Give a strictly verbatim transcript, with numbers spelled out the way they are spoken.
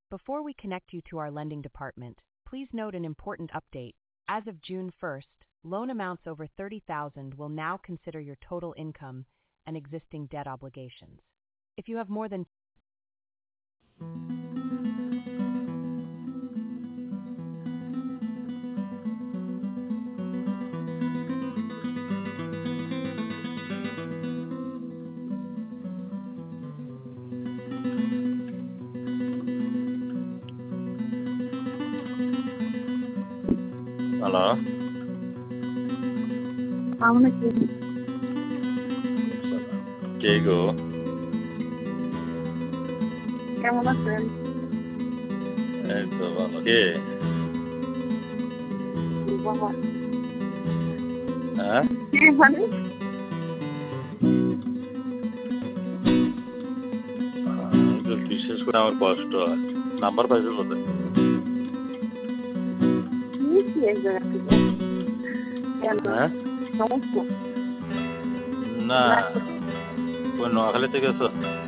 Before we connect you to our lending department, please note an important update. As of June first, loan amounts over thirty thousand will now consider your total income and existing debt obligations. If you have more than hello, আমাকে কে গো? কেমন আছেন? এই তো ভালো। কে? বাবা হ্যাঁ, কে মানে? একটু বিশেষ করে আমার কষ্ট হয়। নাম্বার পাইছো কোথায়? কি কি এক জায়গা থেকে? কেন হ্যাঁ, সমস্যা? না, ওই নোয়াখালী থেকে এসো?